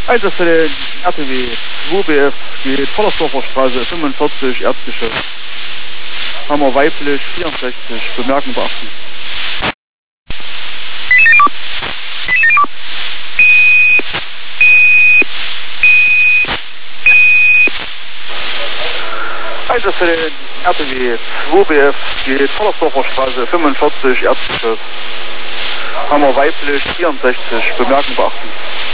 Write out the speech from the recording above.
Also für den RTW 2BF geht Vollersdorfer Straße 45 Erzgeschäft. Hammer weiblich 64, bemerken beachten. Also für den RTW 2BF geht Vollersdorfer Straße 45 Erzgeschäft. Hammer weiblich 64, bemerken beachten.